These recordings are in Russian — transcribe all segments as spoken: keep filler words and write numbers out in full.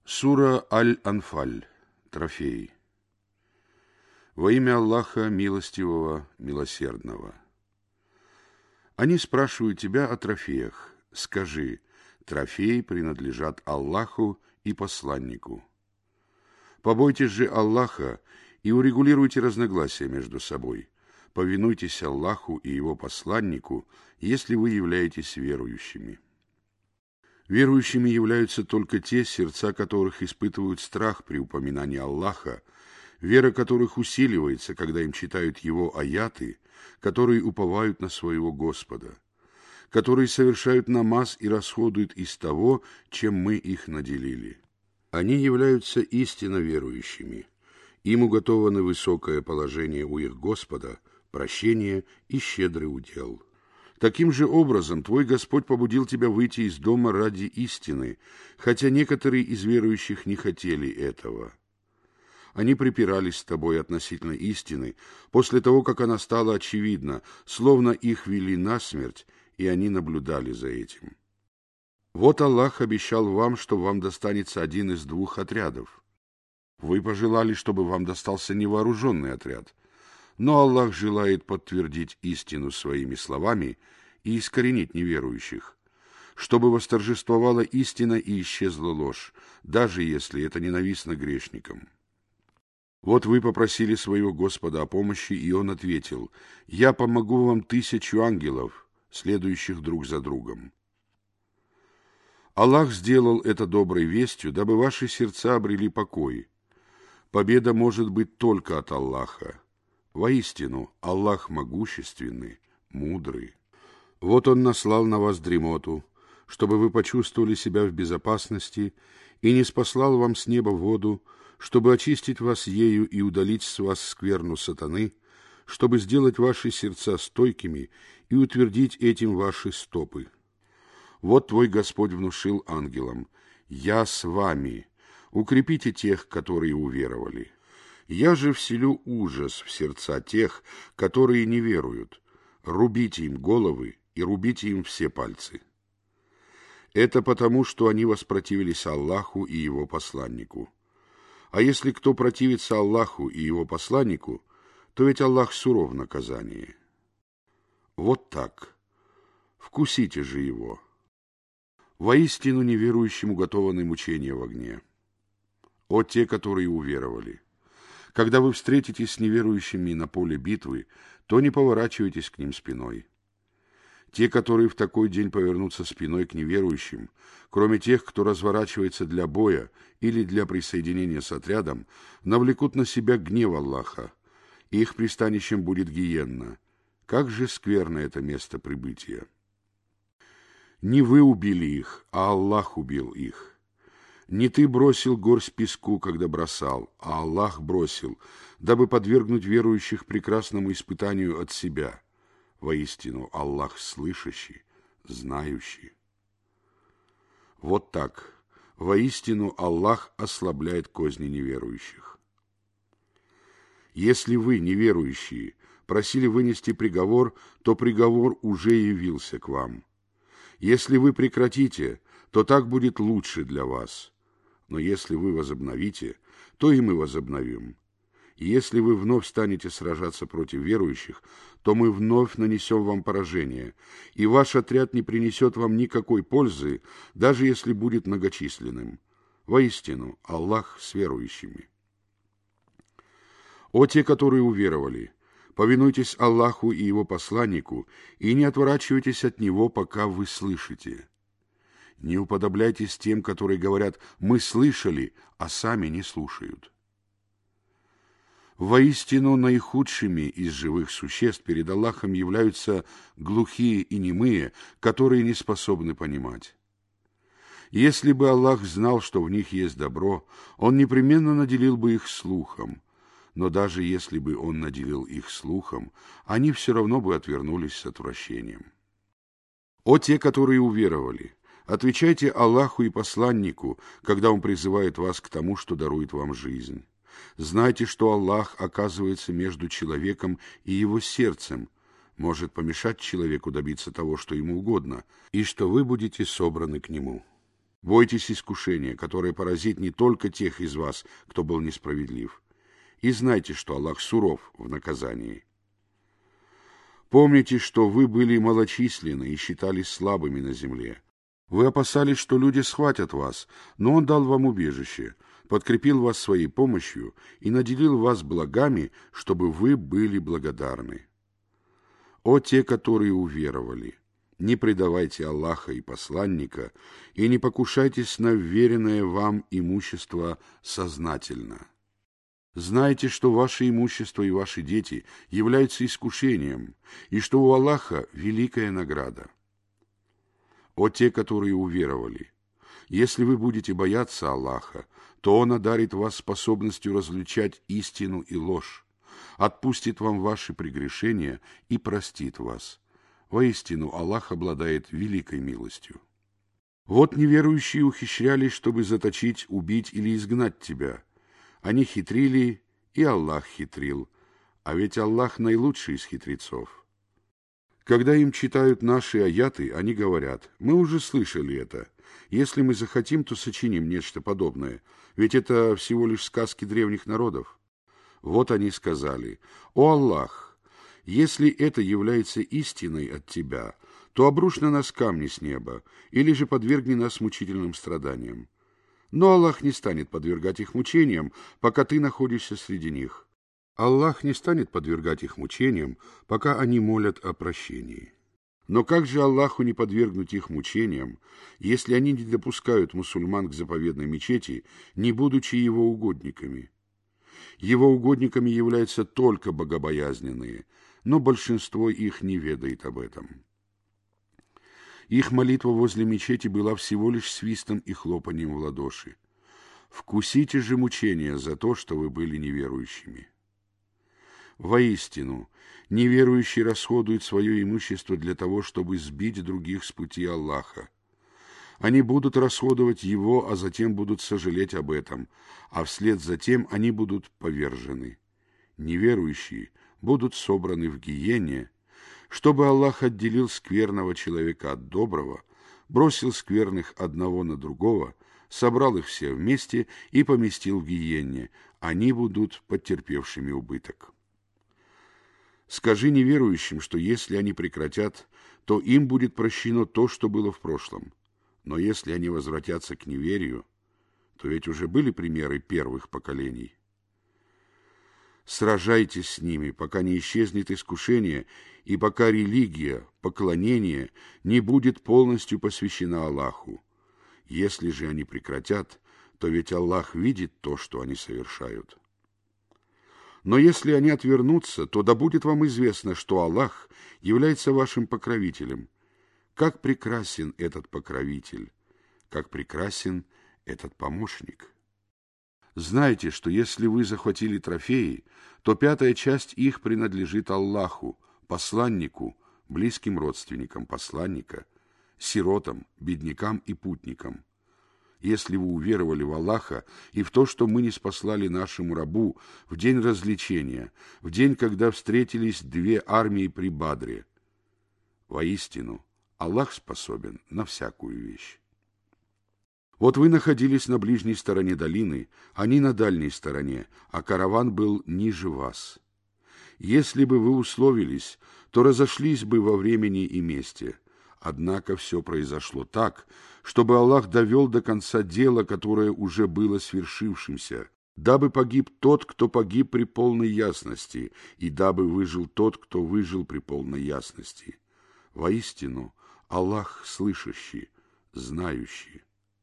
Сура Аль-Анфаль. Трофей. Во имя Аллаха Милостивого, Милосердного. Они спрашивают тебя о трофеях. Скажи: трофеи принадлежат Аллаху и посланнику. Побойтесь же Аллаха и урегулируйте разногласия между собой. Повинуйтесь Аллаху и Его посланнику, если вы являетесь верующими. Верующими являются только те, сердца которых испытывают страх при упоминании Аллаха, вера которых усиливается, когда им читают Его аяты, которые уповают на своего Господа, которые совершают намаз и расходуют из того, чем мы их наделили. Они являются истинно верующими. Им уготовано высокое положение у их Господа, прощение и щедрый удел. Таким же образом твой Господь побудил тебя выйти из дома ради истины, хотя некоторые из верующих не хотели этого. Они припирались с тобой относительно истины после того, как она стала очевидна, словно их вели насмерть, и они наблюдали за этим. Вот Аллах обещал вам, что вам достанется один из двух отрядов. Вы пожелали, чтобы вам достался невооруженный отряд, но Аллах желает подтвердить истину своими словами и искоренить неверующих, чтобы восторжествовала истина и исчезла ложь, даже если это ненавистно грешникам. Вот вы попросили своего Господа о помощи, и Он ответил: «Я помогу вам тысячу ангелов, следующих друг за другом». Аллах сделал это доброй вестью, дабы ваши сердца обрели покой. Победа может быть только от Аллаха. Воистину, Аллах могущественный, мудрый. Вот Он наслал на вас дремоту, чтобы вы почувствовали себя в безопасности, и не спаслал вам с неба воду, чтобы очистить вас ею и удалить с вас скверну сатаны, чтобы сделать ваши сердца стойкими и утвердить этим ваши стопы. Вот твой Господь внушил ангелам: «Я с вами, укрепите тех, которые уверовали». Я же вселю ужас в сердца тех, которые не веруют. Рубите им головы и рубите им все пальцы. Это потому, что они воспротивились Аллаху и Его посланнику. А если кто противится Аллаху и Его посланнику, то ведь Аллах суров в наказании. Вот так. Вкусите же его. Воистину неверующим уготованы мучения в огне. О те, которые уверовали! Когда вы встретитесь с неверующими на поле битвы, то не поворачивайтесь к ним спиной. Те, которые в такой день повернутся спиной к неверующим, кроме тех, кто разворачивается для боя или для присоединения с отрядом, навлекут на себя гнев Аллаха, и их пристанищем будет гиенна. Как же скверно это место прибытия! Не вы убили их, а Аллах убил их. Не ты бросил горсть песку, когда бросал, а Аллах бросил, дабы подвергнуть верующих прекрасному испытанию от себя. Воистину, Аллах слышащий, знающий. Вот так. Воистину, Аллах ослабляет козни неверующих. Если вы, неверующие, просили вынести приговор, то приговор уже явился к вам. Если вы прекратите, то так будет лучше для вас. Но если вы возобновите, то и мы возобновим. И если вы вновь станете сражаться против верующих, то мы вновь нанесем вам поражение, и ваш отряд не принесет вам никакой пользы, даже если будет многочисленным. Воистину, Аллах с верующими. О те, которые уверовали! Повинуйтесь Аллаху и Его посланнику, и не отворачивайтесь от Него, пока вы слышите. Не уподобляйтесь тем, которые говорят: «Мы слышали», а сами не слушают. Воистину, наихудшими из живых существ перед Аллахом являются глухие и немые, которые не способны понимать. Если бы Аллах знал, что в них есть добро, Он непременно наделил бы их слухом. Но даже если бы Он наделил их слухом, они все равно бы отвернулись с отвращением. О те, которые уверовали! Отвечайте Аллаху и посланнику, когда Он призывает вас к тому, что дарует вам жизнь. Знайте, что Аллах оказывается между человеком и его сердцем, может помешать человеку добиться того, что ему угодно, и что вы будете собраны к Нему. Бойтесь искушения, которое поразит не только тех из вас, кто был несправедлив, и знайте, что Аллах суров в наказании. Помните, что вы были малочисленны и считались слабыми на земле. Вы опасались, что люди схватят вас, но Он дал вам убежище, подкрепил вас своей помощью и наделил вас благами, чтобы вы были благодарны. О те, которые уверовали! Не предавайте Аллаха и посланника, и не покушайтесь на вверенное вам имущество сознательно. Знайте, что ваше имущество и ваши дети являются искушением, и что у Аллаха великая награда. О те, которые уверовали! Если вы будете бояться Аллаха, то Он одарит вас способностью различать истину и ложь, отпустит вам ваши прегрешения и простит вас. Воистину, Аллах обладает великой милостью. Вот неверующие ухищрялись, чтобы заточить, убить или изгнать тебя. Они хитрили, и Аллах хитрил, а ведь Аллах наилучший из хитрецов. Когда им читают наши аяты, они говорят: мы уже слышали это. Если мы захотим, то сочиним нечто подобное, ведь это всего лишь сказки древних народов. Вот они сказали: о Аллах! Если это является истиной от Тебя, то обрушь на нас камни с неба, или же подвергни нас мучительным страданиям. Но Аллах не станет подвергать их мучениям, пока ты находишься среди них. Аллах не станет подвергать их мучениям, пока они молят о прощении. Но как же Аллаху не подвергнуть их мучениям, если они не допускают мусульман к заповедной мечети, не будучи его угодниками? Его угодниками являются только богобоязненные, но большинство их не ведает об этом. Их молитва возле мечети была всего лишь свистом и хлопанием в ладоши. Вкусите же мучения за то, что вы были неверующими. Воистину, неверующие расходуют свое имущество для того, чтобы сбить других с пути Аллаха. Они будут расходовать его, а затем будут сожалеть об этом, а вслед за тем они будут повержены. Неверующие будут собраны в гиене, чтобы Аллах отделил скверного человека от доброго, бросил скверных одного на другого, собрал их все вместе и поместил в гиене, они будут потерпевшими убыток. Скажи неверующим, что если они прекратят, то им будет прощено то, что было в прошлом. Но если они возвратятся к неверию, то ведь уже были примеры первых поколений. Сражайтесь с ними, пока не исчезнет искушение, и пока религия, поклонение не будет полностью посвящена Аллаху. Если же они прекратят, то ведь Аллах видит то, что они совершают. Но если они отвернутся, то да будет вам известно, что Аллах является вашим покровителем. Как прекрасен этот покровитель, как прекрасен этот помощник. Знайте, что если вы захватили трофеи, то пятая часть их принадлежит Аллаху, посланнику, близким родственникам посланника, сиротам, беднякам и путникам. Если вы уверовали в Аллаха и в то, что мы ниспослали нашему рабу в день развлечения, в день, когда встретились две армии при Бадре, воистину, Аллах способен на всякую вещь. Вот вы находились на ближней стороне долины, они на дальней стороне, а караван был ниже вас. Если бы вы условились, то разошлись бы во времени и месте. Однако все произошло так, чтобы Аллах довел до конца дело, которое уже было свершившимся, дабы погиб тот, кто погиб при полной ясности, и дабы выжил тот, кто выжил при полной ясности. Воистину, Аллах слышащий, знающий.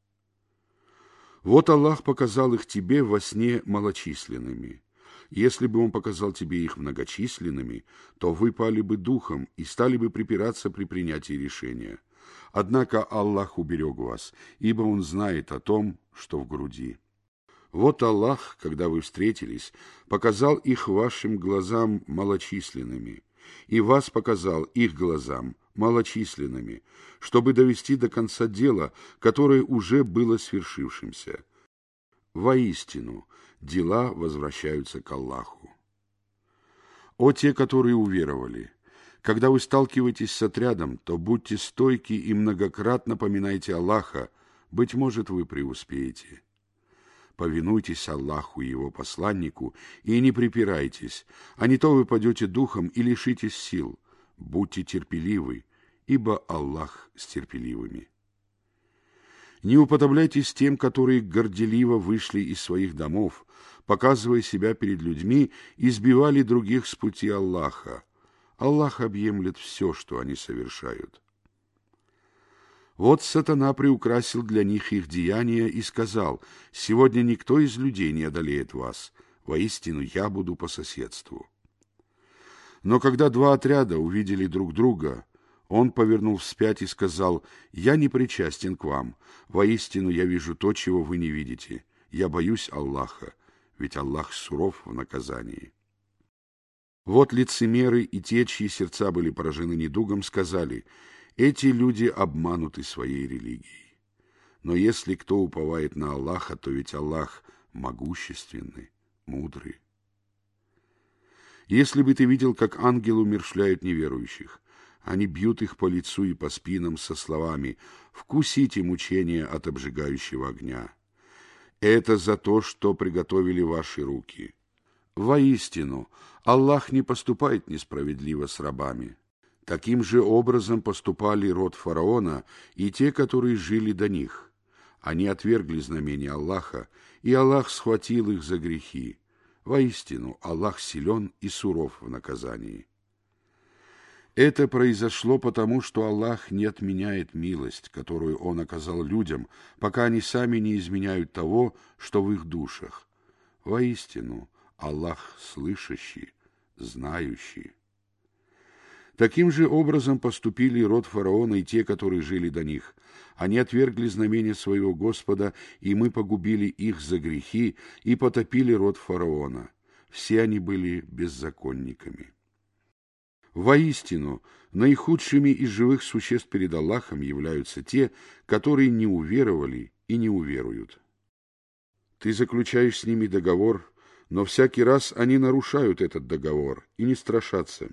Вот Аллах показал их тебе во сне малочисленными. Если бы Он показал тебе их многочисленными, то вы пали бы духом и стали бы припираться при принятии решения. Однако Аллах уберег вас, ибо Он знает о том, что в груди. Вот Аллах, когда вы встретились, показал их вашим глазам малочисленными, и вас показал их глазам малочисленными, чтобы довести до конца дела, которое уже было свершившимся. Воистину, дела возвращаются к Аллаху. О те, которые уверовали! Когда вы сталкиваетесь с отрядом, то будьте стойки и многократно поминайте Аллаха, быть может, вы преуспеете. Повинуйтесь Аллаху и Его посланнику и не припирайтесь, а не то вы падете духом и лишитесь сил. Будьте терпеливы, ибо Аллах с терпеливыми. Не уподобляйтесь тем, которые горделиво вышли из своих домов, показывая себя перед людьми, и сбивали других с пути Аллаха. Аллах объемлет все, что они совершают. Вот сатана приукрасил для них их деяния и сказал: «Сегодня никто из людей не одолеет вас, воистину я буду по соседству». Но когда два отряда увидели друг друга, он повернул вспять и сказал: «Я не причастен к вам, воистину я вижу то, чего вы не видите. Я боюсь Аллаха, ведь Аллах суров в наказании». Вот лицемеры и те, чьи сердца были поражены недугом, сказали: «Эти люди обмануты своей религией». Но если кто уповает на Аллаха, то ведь Аллах могущественный, мудрый. Если бы ты видел, как ангелы умерщвляют неверующих, они бьют их по лицу и по спинам со словами: «Вкусите мучения от обжигающего огня. Это за то, что приготовили ваши руки». Воистину, Аллах не поступает несправедливо с рабами. Таким же образом поступали род фараона и те, которые жили до них. Они отвергли знамения Аллаха, и Аллах схватил их за грехи. Воистину, Аллах силен и суров в наказании. Это произошло потому, что Аллах не отменяет милость, которую Он оказал людям, пока они сами не изменяют того, что в их душах. Воистину, Аллах слышащий, знающий. Таким же образом поступили род фараона и те, которые жили до них. Они отвергли знамения своего Господа, и мы погубили их за грехи и потопили род фараона. Все они были беззаконниками. Воистину, наихудшими из живых существ перед Аллахом являются те, которые не уверовали и не уверуют. Ты заключаешь с ними договор, но всякий раз они нарушают этот договор и не страшатся.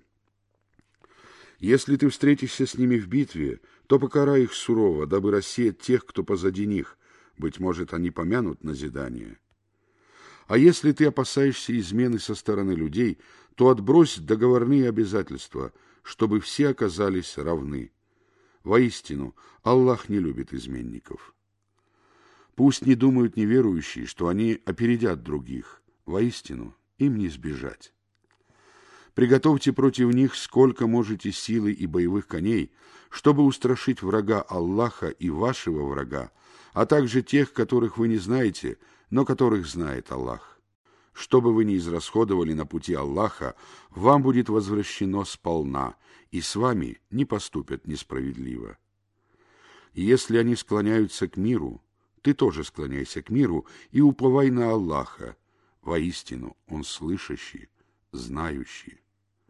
Если ты встретишься с ними в битве, то покарай их сурово, дабы рассеять тех, кто позади них. Быть может, они помянут назидание. А если ты опасаешься измены со стороны людей, то отбрось договорные обязательства, чтобы все оказались равны. Воистину, Аллах не любит изменников. Пусть не думают неверующие, что они опередят других. Воистину, им не сбежать. Приготовьте против них сколько можете силы и боевых коней, чтобы устрашить врага Аллаха и вашего врага, а также тех, которых вы не знаете, но которых знает Аллах. Что бы вы ни израсходовали на пути Аллаха, вам будет возвращено сполна, и с вами не поступят несправедливо. И если они склоняются к миру, ты тоже склоняйся к миру и уповай на Аллаха. Воистину, Он слышащий, знающий.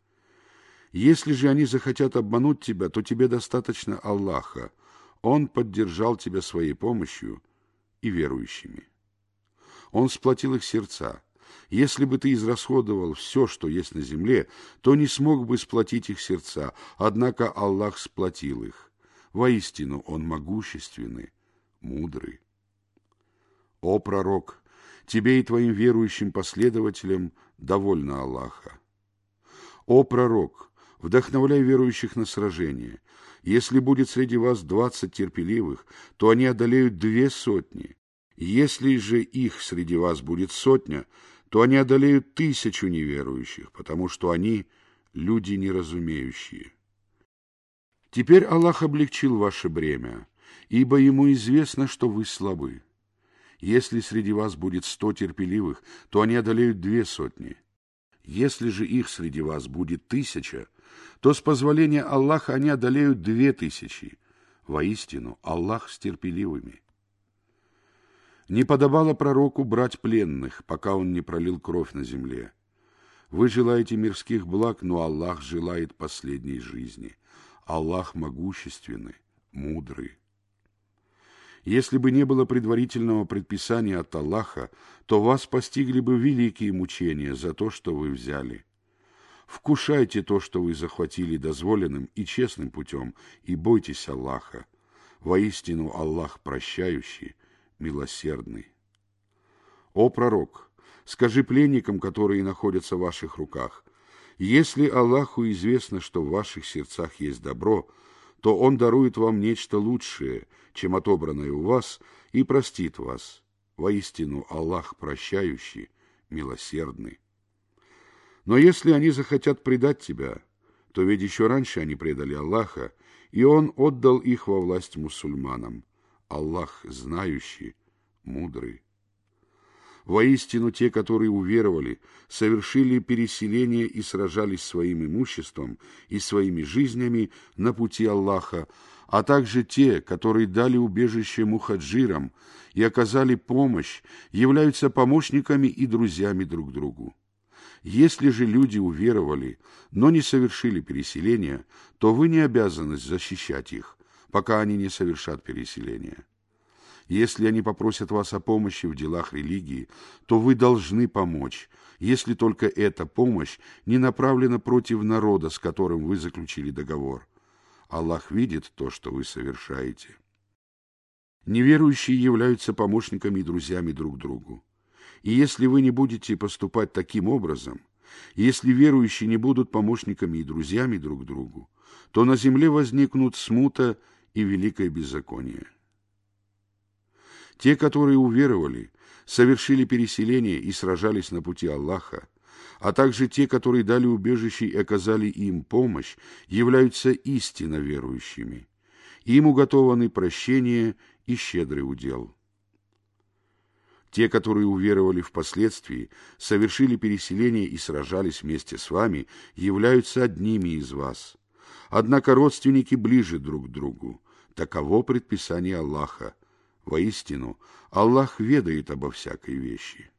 Если же они захотят обмануть тебя, то тебе достаточно Аллаха. Он поддержал тебя своей помощью и верующими. Он сплотил их сердца. Если бы ты израсходовал все, что есть на земле, то не смог бы сплотить их сердца, однако Аллах сплотил их. Воистину, Он могущественный, мудрый. О пророк, тебе и твоим верующим последователям довольно Аллаха. О пророк, вдохновляй верующих на сражение. Если будет среди вас двадцать терпеливых, то они одолеют две сотни. Если же их среди вас будет сотня, то они одолеют тысячу неверующих, потому что они люди неразумеющие. Теперь Аллах облегчил ваше бремя, ибо Ему известно, что вы слабы. Если среди вас будет сто терпеливых, то они одолеют две сотни. Если же их среди вас будет тысяча, то с позволения Аллаха они одолеют две тысячи. Воистину, Аллах с терпеливыми. Не подобало пророку брать пленных, пока он не пролил кровь на земле. Вы желаете мирских благ, но Аллах желает последней жизни. Аллах могущественный, мудрый. Если бы не было предварительного предписания от Аллаха, то вас постигли бы великие мучения за то, что вы взяли. Вкушайте то, что вы захватили дозволенным и честным путем, и бойтесь Аллаха. Воистину Аллах прощающий, милосердный. О пророк, скажи пленникам, которые находятся в ваших руках: если Аллаху известно, что в ваших сердцах есть добро, то Он дарует вам нечто лучшее, чем отобранное у вас, и простит вас. Воистину Аллах прощающий, милосердный. Но если они захотят предать тебя, то ведь еще раньше они предали Аллаха, и Он отдал их во власть мусульманам. Аллах знающий, мудрый. Воистину те, которые уверовали, совершили переселение и сражались своим имуществом и своими жизнями на пути Аллаха, а также те, которые дали убежище мухаджирам и оказали помощь, являются помощниками и друзьями друг другу. Если же люди уверовали, но не совершили переселения, то вы не обязаны защищать их, пока они не совершат переселения. Если они попросят вас о помощи в делах религии, то вы должны помочь, если только эта помощь не направлена против народа, с которым вы заключили договор. Аллах видит то, что вы совершаете. Неверующие являются помощниками и друзьями друг другу. И если вы не будете поступать таким образом, если верующие не будут помощниками и друзьями друг другу, то на земле возникнут смута и великое беззаконие. Те, которые уверовали, совершили переселение и сражались на пути Аллаха, а также те, которые дали убежище и оказали им помощь, являются истинно верующими. Им уготованы прощение и щедрый удел. Те, которые уверовали впоследствии, совершили переселение и сражались вместе с вами, являются одними из вас. Однако родственники ближе друг к другу. Таково предписание Аллаха. Воистину, Аллах ведает обо всякой вещи.